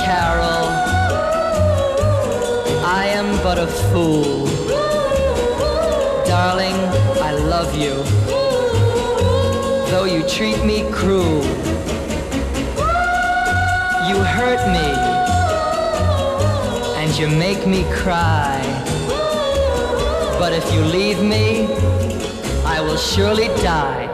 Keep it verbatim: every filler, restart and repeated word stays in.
Carol, I am but a fool. Darling, I love you, though you treat me cruel. You hurt me, and you make me cry. But if you leave me, I will surely die.